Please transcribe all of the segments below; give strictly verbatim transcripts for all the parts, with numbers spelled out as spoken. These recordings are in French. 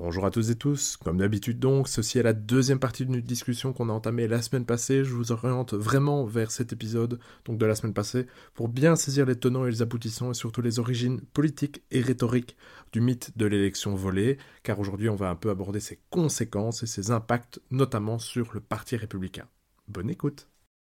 Bonjour à tous et tous, comme d'habitude donc, ceci est la deuxième partie d'une discussion qu'on a entamée la semaine passée. Je vous oriente vraiment vers cet épisode, donc de la semaine passée, pour bien saisir les tenants et les aboutissants et surtout les origines politiques et rhétoriques du mythe de l'élection volée, car aujourd'hui on va un peu aborder ses conséquences et ses impacts, notamment sur le Parti républicain. Bonne écoute.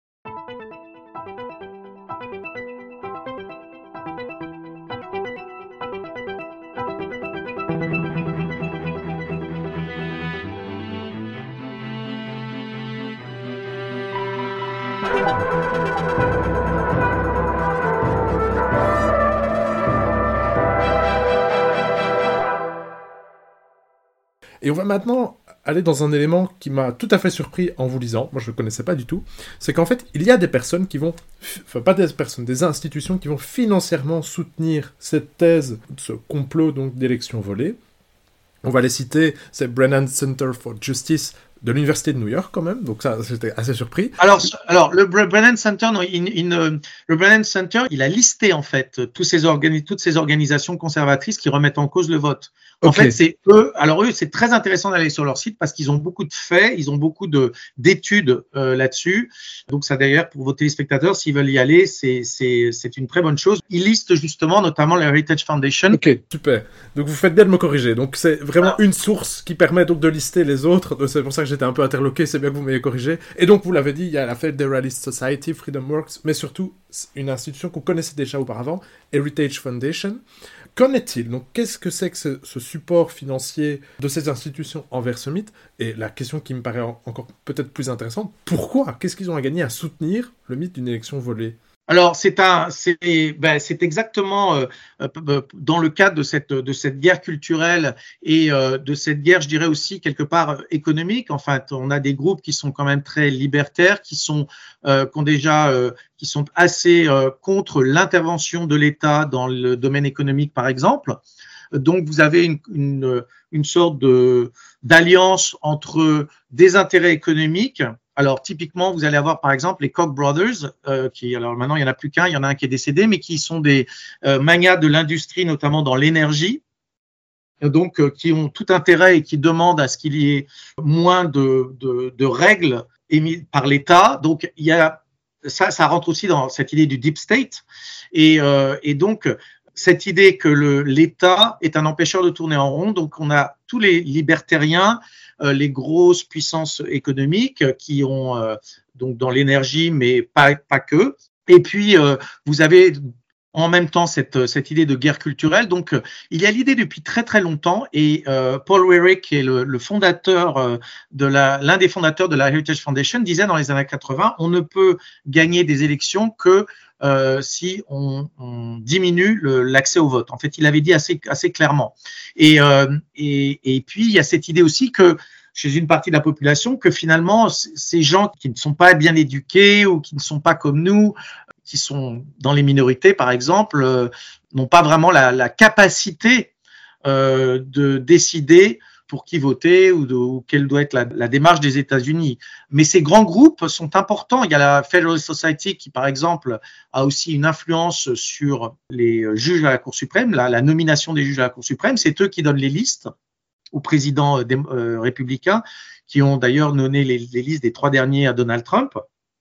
Et on va maintenant aller dans un élément qui m'a tout à fait surpris en vous lisant, moi je ne le connaissais pas du tout, c'est qu'en fait, il y a des personnes qui vont, enfin pas des personnes, des institutions qui vont financièrement soutenir cette thèse, ce complot donc d'élection volée. On va les citer, c'est Brennan Center for Justice de l'Université de New York quand même, donc ça j'étais assez surpris. Alors, alors le Brennan Center, non, il, il, le Brennan Center, il a listé en fait tous ces organi- toutes ces organisations conservatrices qui remettent en cause le vote. En okay. fait, c'est eux. Alors eux, c'est très intéressant d'aller sur leur site parce qu'ils ont beaucoup de faits, ils ont beaucoup de d'études euh, là-dessus. Donc ça d'ailleurs pour vos téléspectateurs, s'ils veulent y aller, c'est c'est c'est une très bonne chose. Ils listent justement notamment la Heritage Foundation. Ok, super. Donc vous faites bien de me corriger. Donc c'est vraiment ah. une source qui permet donc de lister les autres. Donc, c'est pour ça que j'étais un peu interloqué. C'est bien que vous m'ayez corrigé. Et donc vous l'avez dit, il y a la Federalist Society, Freedom Works, mais surtout une institution qu'on connaissait déjà auparavant, Heritage Foundation. Qu'en est-il? Donc, qu'est-ce que c'est que ce, ce support financier de ces institutions envers ce mythe? Et la question qui me paraît en, encore peut-être plus intéressante, pourquoi? Qu'est-ce qu'ils ont à gagner à soutenir le mythe d'une élection volée? Alors, c'est un, c'est, ben, c'est exactement euh, euh, dans le cadre de cette de cette guerre culturelle et euh, de cette guerre, je dirais aussi quelque part économique. En fait, on a des groupes qui sont quand même très libertaires, qui sont euh, qui ont déjà euh, qui sont assez euh, contre l'intervention de l'État dans le domaine économique, par exemple. Donc, vous avez une une, une sorte de d'alliance entre des intérêts économiques. Alors, typiquement, vous allez avoir, par exemple, les Koch brothers, euh, qui, alors maintenant, il n'y en a plus qu'un, il y en a un qui est décédé, mais qui sont des euh, magnats de l'industrie, notamment dans l'énergie, donc euh, qui ont tout intérêt et qui demandent à ce qu'il y ait moins de, de, de règles émises par l'État. Donc, il y a ça, ça rentre aussi dans cette idée du deep state. Et, euh, et donc, cette idée que le, l'État est un empêcheur de tourner en rond. Donc, on a tous les libertariens, euh, les grosses puissances économiques qui ont euh, donc dans l'énergie, mais pas pas que. Et puis, euh, vous avez en même temps cette cette idée de guerre culturelle. Donc, euh, il y a l'idée depuis très très longtemps. Et euh, Paul Weyrich, qui est le, le fondateur euh, de la l'un des fondateurs de la Heritage Foundation, disait dans les années quatre-vingts, on ne peut gagner des élections que Euh, si on, on diminue le, l'accès au vote. En fait, il avait dit assez, assez clairement. Et, euh, et, et puis, il y a cette idée aussi que chez une partie de la population, que finalement, c- ces gens qui ne sont pas bien éduqués ou qui ne sont pas comme nous, qui sont dans les minorités, par exemple, euh, n'ont pas vraiment la, la capacité euh, de décider pour qui voter ou, de, ou quelle doit être la, la démarche des États-Unis. Mais ces grands groupes sont importants. Il y a la Federalist Society qui, par exemple, a aussi une influence sur les juges à la Cour suprême, la, la nomination des juges à la Cour suprême. C'est eux qui donnent les listes aux présidents euh, euh, républicains, qui ont d'ailleurs donné les, les listes des trois derniers à Donald Trump.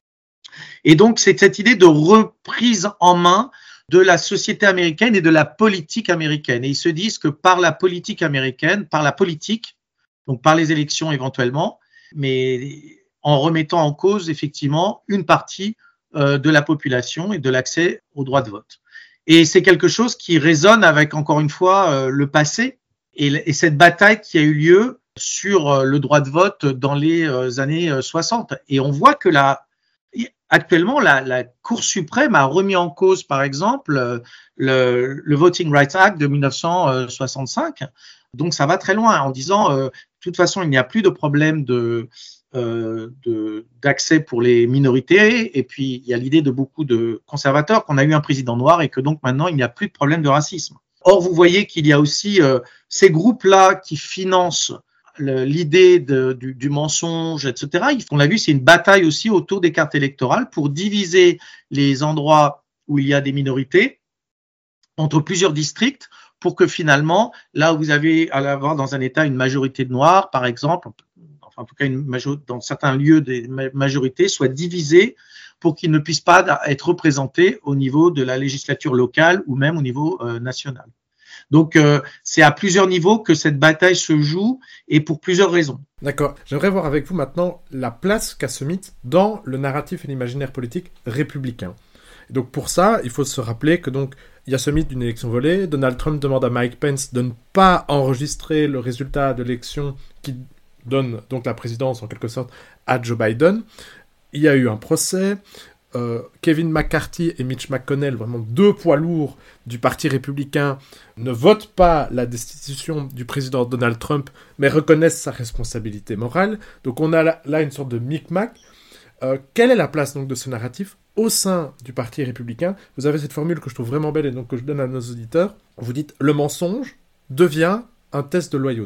Et donc, c'est cette idée de reprise en main de la société américaine et de la politique américaine. Et ils se disent que par la politique américaine, par la politique, donc par les élections éventuellement, mais en remettant en cause effectivement une partie euh, de la population et de l'accès au droit de vote. Et c'est quelque chose qui résonne avec, encore une fois, euh, le passé et, et cette bataille qui a eu lieu sur euh, le droit de vote dans les euh, années euh, soixante. Et on voit que la Actuellement, la, la Cour suprême a remis en cause, par exemple, le, le Voting Rights Act de dix-neuf cent soixante-cinq. Donc, ça va très loin en disant, euh, de toute façon, il n'y a plus de problème de, euh, de, d'accès pour les minorités. Et puis, il y a l'idée de beaucoup de conservateurs qu'on a eu un président noir et que donc maintenant, il n'y a plus de problème de racisme. Or, vous voyez qu'il y a aussi euh, ces groupes-là qui financent l'idée de, du, du mensonge, et cetera. On l'a vu, c'est une bataille aussi autour des cartes électorales pour diviser les endroits où il y a des minorités entre plusieurs districts pour que finalement, là où vous avez à avoir dans un État une majorité de noirs, par exemple, enfin en tout cas une major- dans certains lieux des majorités, soit divisée pour qu'ils ne puissent pas être représentés au niveau de la législature locale ou même au niveau euh, national. Donc, euh, c'est à plusieurs niveaux que cette bataille se joue et pour plusieurs raisons. D'accord. J'aimerais voir avec vous maintenant la place qu'a ce mythe dans le narratif et l'imaginaire politique républicain. Et donc, pour ça, il faut se rappeler que donc il y a ce mythe d'une élection volée. Donald Trump demande à Mike Pence de ne pas enregistrer le résultat de l'élection qui donne donc la présidence en quelque sorte à Joe Biden. Il y a eu un procès. Euh, Kevin McCarthy et Mitch McConnell, vraiment deux poids lourds du Parti républicain, ne votent pas la destitution du président Donald Trump, mais reconnaissent sa responsabilité morale. Donc on a là, là une sorte de micmac. Euh, quelle est la place donc de ce narratif au sein du Parti républicain? Vous avez cette formule que je trouve vraiment belle et donc que je donne à nos auditeurs. Vous dites « le mensonge devient un test de loyauté ».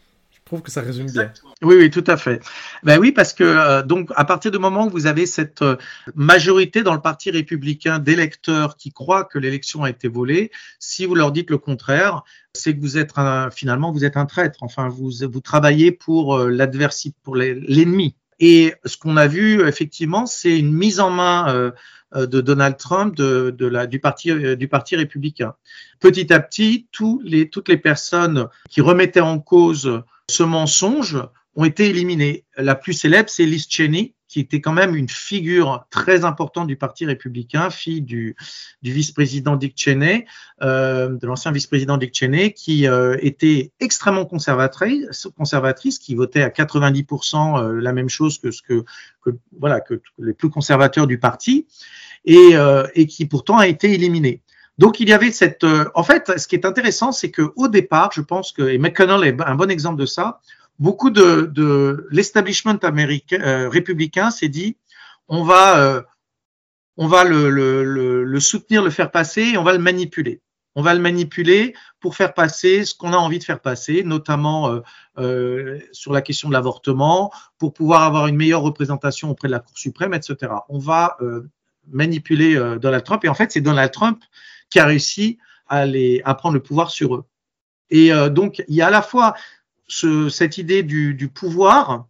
Je trouve que ça résume bien. Oui, oui, tout à fait. Ben oui, parce que euh, donc à partir du moment où vous avez cette euh, majorité dans le Parti républicain d'électeurs qui croient que l'élection a été volée, si vous leur dites le contraire, c'est que vous êtes un, finalement vous êtes un traître. Enfin, vous vous travaillez pour euh, l'adversité, pour les, l'ennemi. Et ce qu'on a vu effectivement, c'est une mise en main euh, de Donald Trump de, de la, du parti euh, du Parti républicain. Petit à petit, tous les, toutes les personnes qui remettaient en cause ce mensonge ont été éliminés. La plus célèbre, c'est Liz Cheney, qui était quand même une figure très importante du Parti républicain, fille du, du vice-président Dick Cheney, euh, de l'ancien vice-président Dick Cheney, qui euh, était extrêmement conservatrice, conservatrice, qui votait à quatre-vingt-dix pour cent euh, la même chose que ce que, que voilà que les plus conservateurs du parti, et, euh, et qui pourtant a été éliminée. Donc il y avait cette. Euh, en fait, ce qui est intéressant, c'est que au départ, je pense que et McConnell est un bon exemple de ça. Beaucoup de, de l'establishment américain euh, républicain s'est dit, on va, euh, on va le, le, le, le soutenir, le faire passer, et on va le manipuler. On va le manipuler pour faire passer ce qu'on a envie de faire passer, notamment euh, euh, sur la question de l'avortement, pour pouvoir avoir une meilleure représentation auprès de la Cour suprême, et cetera. On va euh, manipuler euh, Donald Trump, et en fait, c'est Donald Trump qui a réussi à, les, à prendre le pouvoir sur eux. Et euh, donc, il y a à la fois ce, cette idée du, du pouvoir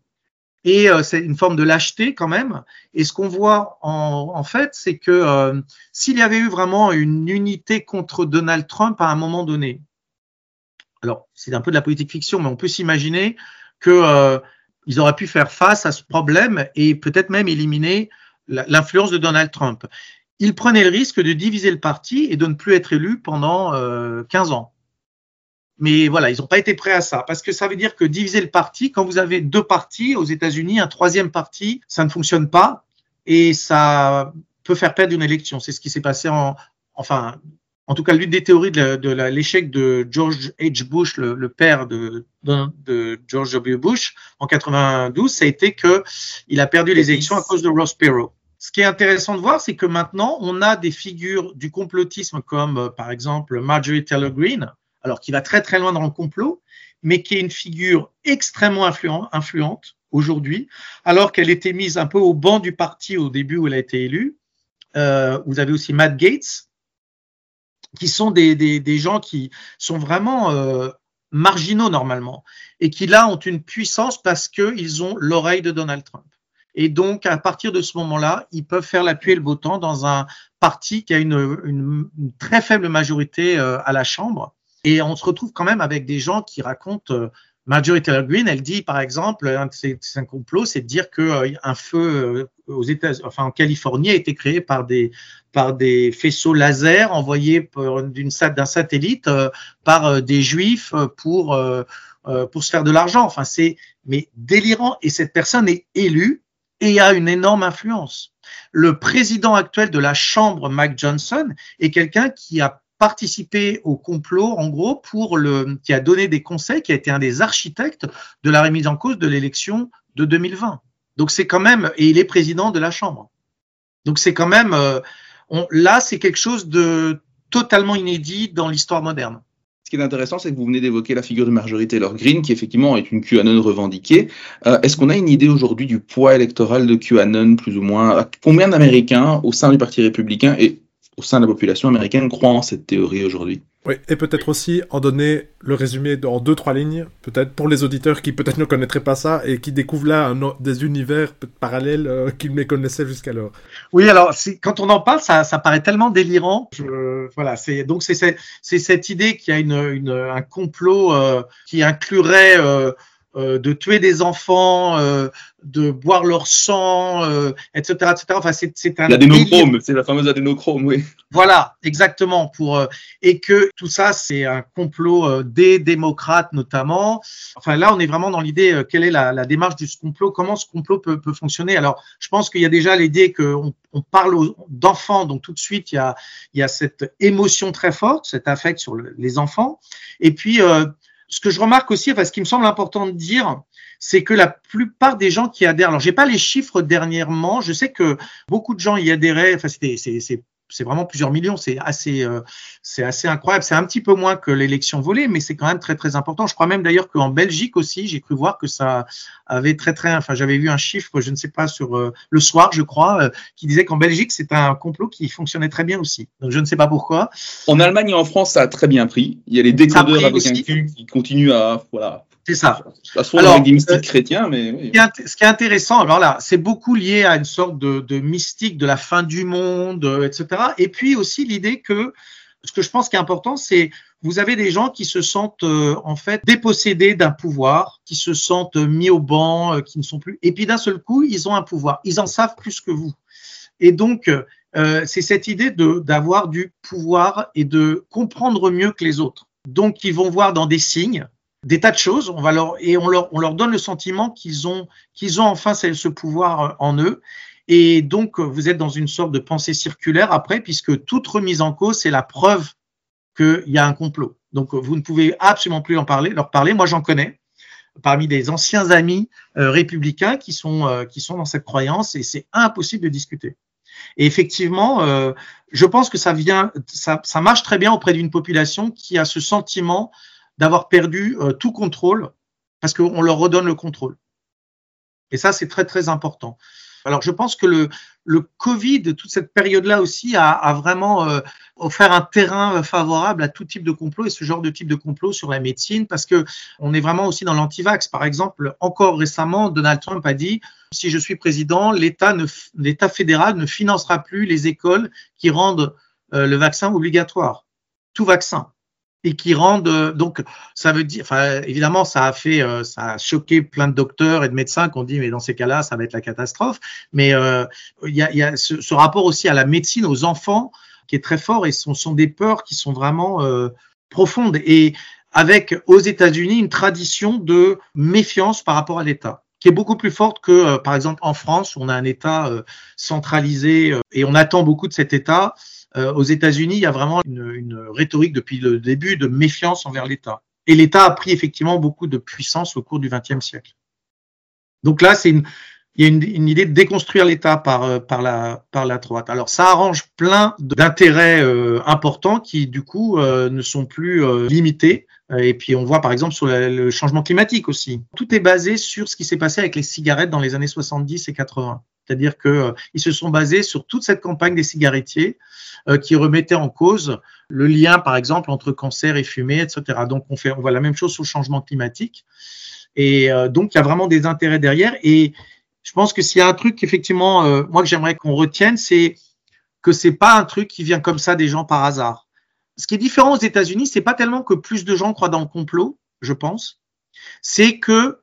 et euh, c'est une forme de lâcheté quand même. Et ce qu'on voit en, en fait, c'est que euh, s'il y avait eu vraiment une unité contre Donald Trump à un moment donné, alors c'est un peu de la politique fiction, mais on peut s'imaginer que euh, ils auraient pu faire face à ce problème et peut-être même éliminer l'influence de Donald Trump. Ils prenaient le risque de diviser le parti et de ne plus être élus pendant euh, quinze ans. Mais voilà, ils n'ont pas été prêts à ça, parce que ça veut dire que diviser le parti, quand vous avez deux partis aux États-Unis, un troisième parti, ça ne fonctionne pas et ça peut faire perdre une élection. C'est ce qui s'est passé en, enfin, en tout cas, l'une des théories de, la, de la, l'échec de George H. Bush, le, le père de, de, de George W. Bush, en quatre-vingt-douze, ça a été que il a perdu les élections à cause de Ross Perot. Ce qui est intéressant de voir, c'est que maintenant, on a des figures du complotisme comme, euh, par exemple, Marjorie Taylor Greene, alors qui va très très loin dans le complot, mais qui est une figure extrêmement influent, influente aujourd'hui, alors qu'elle était mise un peu au banc du parti au début où elle a été élue. Euh, vous avez aussi Matt Gaetz, qui sont des, des, des gens qui sont vraiment euh, marginaux normalement, et qui là ont une puissance parce qu'ils ont l'oreille de Donald Trump. Et donc, à partir de ce moment-là, ils peuvent faire la pluie et le beau temps dans un parti qui a une, une, une très faible majorité euh, à la Chambre. Et on se retrouve quand même avec des gens qui racontent, euh, Marjorie Taylor Greene, elle dit par exemple, un de ses, c'est un complot, c'est de dire que euh, un feu euh, aux États, enfin en Californie a été créé par des par des faisceaux laser envoyés par, d'une d'un satellite euh, par euh, des Juifs pour euh, euh, pour se faire de l'argent. Enfin c'est mais délirant. Et cette personne est élue et a une énorme influence. Le président actuel de la Chambre, Mike Johnson, est quelqu'un qui a participé au complot, en gros, pour le, qui a donné des conseils, qui a été un des architectes de la remise en cause de l'élection de deux mille vingt. Donc c'est quand même, et il est président de la Chambre. Donc c'est quand même, euh, on, là c'est quelque chose de totalement inédit dans l'histoire moderne. Ce qui est intéressant, c'est que vous venez d'évoquer la figure de Marjorie Taylor Greene, qui effectivement est une QAnon revendiquée. Euh, est-ce qu'on a une idée aujourd'hui du poids électoral de QAnon, plus ou moins? Combien d'Américains au sein du Parti républicain et au sein de la population américaine croient en cette théorie aujourd'hui? Oui, et peut-être aussi en donner le résumé en deux, trois lignes, peut-être pour les auditeurs qui peut-être ne connaîtraient pas ça et qui découvrent là un, des univers parallèles euh, qu'ils méconnaissaient jusqu'alors. Oui, alors c'est, quand on en parle, ça, ça paraît tellement délirant. Je, voilà, c'est donc c'est, c'est, c'est cette idée qu'il y a une, une, un complot euh, qui inclurait euh, euh, de tuer des enfants, euh, de boire leur sang, euh, et cetera, et cetera. Enfin, c'est, c'est un l'adénochrome, délire. C'est la fameuse adénochrome, oui. Voilà, exactement. Pour euh, et que tout ça, c'est un complot euh, des démocrates notamment. Enfin, là, on est vraiment dans l'idée euh, quelle est la, la démarche de ce complot, comment ce complot peut, peut fonctionner. Alors, je pense qu'il y a déjà l'idée qu'on on parle aux, d'enfants, donc tout de suite, il y a il y a cette émotion très forte, cet affect sur le, les enfants. Et puis, euh, ce que je remarque aussi, enfin, ce qui me semble important de dire, c'est que la plupart des gens qui adhèrent, alors j'ai pas les chiffres dernièrement, je sais que beaucoup de gens y adhéraient, enfin c'était c'est c'est c'est vraiment plusieurs millions, c'est assez euh, c'est assez incroyable, c'est un petit peu moins que l'élection volée, mais c'est quand même très très important. Je crois même d'ailleurs qu'en Belgique aussi, j'ai cru voir que ça avait très très, enfin j'avais vu un chiffre, je ne sais pas sur euh, le soir, je crois, euh, qui disait qu'en Belgique c'est un complot qui fonctionnait très bien aussi. Donc je ne sais pas pourquoi. En Allemagne et en France, ça a très bien pris. Il y a les décodeurs avec aussi un Q qui continuent à voilà. C'est ça. À se fondre avec des mystiques euh, chrétiens, mais oui. Ce qui est intéressant, alors là, c'est beaucoup lié à une sorte de, de mystique de la fin du monde, et cetera. Et puis aussi l'idée que, ce que je pense qui est important, c'est vous avez des gens qui se sentent euh, en fait dépossédés d'un pouvoir, qui se sentent mis au banc, euh, qui ne sont plus. Et puis d'un seul coup, ils ont un pouvoir. Ils en savent plus que vous. Et donc, euh, c'est cette idée de d'avoir du pouvoir et de comprendre mieux que les autres. Donc, ils vont voir dans des signes des tas de choses, on va leur et on leur on leur donne le sentiment qu'ils ont qu'ils ont enfin ce, ce pouvoir en eux, et donc vous êtes dans une sorte de pensée circulaire après, puisque toute remise en cause c'est la preuve qu'il y a un complot. Donc vous ne pouvez absolument plus en parler, leur parler. Moi j'en connais parmi des anciens amis euh, républicains qui sont euh, qui sont dans cette croyance, et c'est impossible de discuter. Et effectivement, euh, je pense que ça vient ça ça marche très bien auprès d'une population qui a ce sentiment d'avoir perdu euh, tout contrôle, parce qu'on leur redonne le contrôle. Et ça, c'est très, très important. Alors, je pense que le, le Covid, toute cette période-là aussi, a, a vraiment euh, offert un terrain favorable à tout type de complot, et ce genre de type de complot sur la médecine, parce que on est vraiment aussi dans l'antivax. Par exemple, encore récemment, Donald Trump a dit « Si je suis président, l'État, ne, l'État fédéral ne financera plus les écoles qui rendent euh, le vaccin obligatoire. Tout vaccin. » Et qui rendent, donc ça veut dire, enfin évidemment ça a fait, euh, ça a choqué plein de docteurs et de médecins qui ont dit mais dans ces cas-là ça va être la catastrophe. Mais euh, il y a, il y a ce, ce rapport aussi à la médecine, aux enfants qui est très fort, et ce sont, sont des peurs qui sont vraiment euh, profondes, et avec aux États-Unis une tradition de méfiance par rapport à l'État qui est beaucoup plus forte que euh, par exemple en France où on a un État euh, centralisé euh, et on attend beaucoup de cet État. Euh, aux États-Unis, il y a vraiment une, une rhétorique depuis le début de méfiance envers l'État. Et l'État a pris effectivement beaucoup de puissance au cours du vingtième siècle. Donc là, c'est une, il y a une, une idée de déconstruire l'État par, par, la, par la droite. Alors ça arrange plein d'intérêts euh, importants qui du coup euh, ne sont plus euh, limités. Et puis on voit par exemple sur la, le changement climatique aussi. Tout est basé sur ce qui s'est passé avec les cigarettes dans les années soixante-dix et quatre-vingts. C'est-à-dire qu'ils euh, se sont basés sur toute cette campagne des cigarettiers euh, qui remettait en cause le lien, par exemple, entre cancer et fumée, et cetera. Donc, on, fait, on voit la même chose sur le changement climatique. Et euh, donc, il y a vraiment des intérêts derrière. Et je pense que s'il y a un truc, effectivement, euh, moi, que j'aimerais qu'on retienne, c'est que c'est pas un truc qui vient comme ça des gens par hasard. Ce qui est différent aux États-Unis, c'est pas tellement que plus de gens croient dans le complot, je pense, c'est que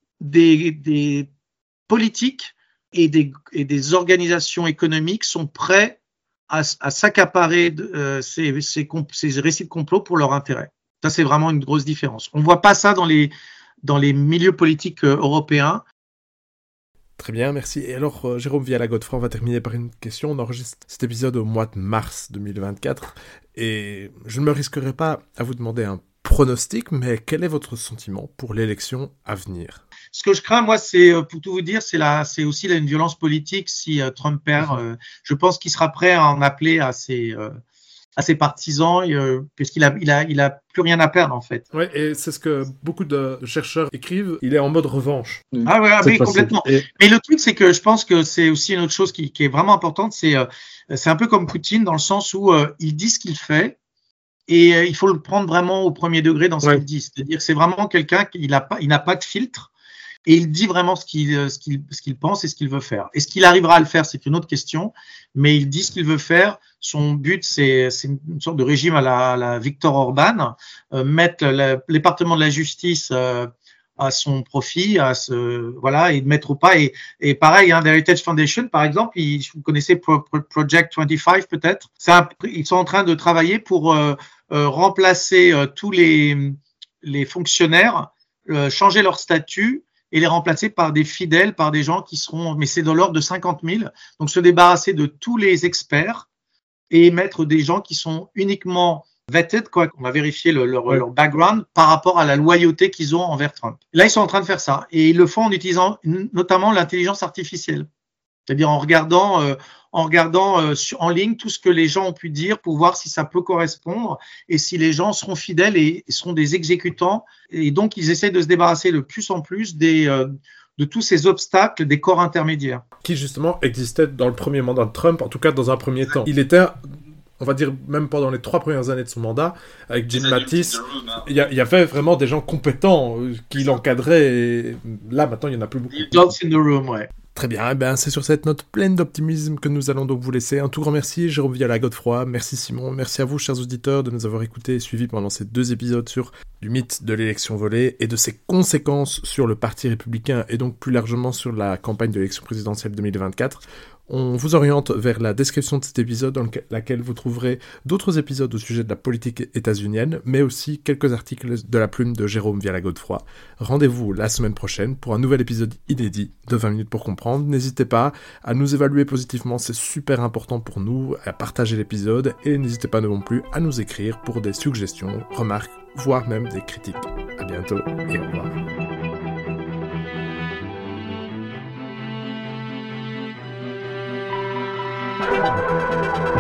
des, des politiques et des, et des organisations économiques sont prêts à, à s'accaparer euh, ces, ces, ces récits de complot pour leur intérêt. Ça, c'est vraiment une grosse différence. On ne voit pas ça dans les, dans les milieux politiques euh, européens. Très bien, merci. Et alors, euh, Jérôme Viala-Godefroy, on va terminer par une question. On enregistre cet épisode au mois de mars deux mille vingt-quatre, et je ne me risquerai pas à vous demander un pronostic, mais quel est votre sentiment pour l'élection à venir ? Ce que je crains, moi, c'est, pour tout vous dire, c'est, la, c'est aussi là, une violence politique si euh, Trump perd. Euh, je pense qu'il sera prêt à en appeler à ses, euh, à ses partisans, euh, puisqu'il a, il a, il a plus rien à perdre, en fait. Ouais, et c'est ce que beaucoup de chercheurs écrivent. Il est en mode revanche. Ah ouais, oui, complètement. Et... Mais le truc, c'est que je pense que c'est aussi une autre chose qui, qui est vraiment importante. C'est, euh, c'est un peu comme Poutine dans le sens où euh, il dit ce qu'il fait. Et euh, il faut le prendre vraiment au premier degré dans ce Ouais. qu'il dit. C'est-à-dire que c'est vraiment quelqu'un qui n'a pas, il n'a pas de filtre et il dit vraiment ce qu'il, ce qu'il, ce qu'il pense et ce qu'il veut faire. Est-ce qu'il arrivera à le faire, c'est une autre question, mais il dit ce qu'il veut faire. Son but, c'est, c'est une sorte de régime à la, à la Viktor Orban, euh, mettre le, le département de la justice euh, à son profit, à ce, voilà, et de mettre au pas. Et, et pareil, hein, l'Heritage Foundation, par exemple, ils, vous connaissez Pro, Pro, Project vingt-cinq peut-être. C'est un, ils sont en train de travailler pour euh, euh, remplacer euh, tous les, les fonctionnaires, euh, changer leur statut et les remplacer par des fidèles, par des gens qui seront, mais c'est dans l'ordre de cinquante mille. Donc se débarrasser de tous les experts et mettre des gens qui sont uniquement vetted, quoi, qu'on a vérifié le, leur, Ouais. leur background par rapport à la loyauté qu'ils ont envers Trump. Là, ils sont en train de faire ça. Et ils le font en utilisant notamment l'intelligence artificielle. C'est-à-dire en regardant, euh, en regardant euh, sur, en ligne tout ce que les gens ont pu dire pour voir si ça peut correspondre et si les gens seront fidèles et, et seront des exécutants. Et donc, ils essaient de se débarrasser de plus en plus des, euh, de tous ces obstacles des corps intermédiaires. Qui justement existait dans le premier mandat de Trump, en tout cas dans un premier temps. Il était, on va dire, même pendant les trois premières années de son mandat, avec Jim Mattis, il y, y avait vraiment des gens compétents euh, qui l'encadraient. Et là, maintenant, il n'y en a plus beaucoup. Dogs in the room, ouais. Très bien, eh ben, c'est sur cette note pleine d'optimisme que nous allons donc vous laisser. Un tout grand merci, Jérôme Viala-Godefroy, merci Simon, merci à vous, chers auditeurs, de nous avoir écoutés et suivis pendant ces deux épisodes sur du mythe de l'élection volée et de ses conséquences sur le Parti républicain et donc plus largement sur la campagne de l'élection présidentielle deux mille vingt-quatre. On vous oriente vers la description de cet épisode dans laquelle vous trouverez d'autres épisodes au sujet de la politique états-unienne, mais aussi quelques articles de la plume de Jérôme Viala-Godefroy. Rendez-vous la semaine prochaine pour un nouvel épisode inédit de vingt minutes pour comprendre. N'hésitez pas à nous évaluer positivement, c'est super important pour nous, à partager l'épisode, et n'hésitez pas non plus à nous écrire pour des suggestions, remarques, voire même des critiques. À bientôt et au revoir. Thank you.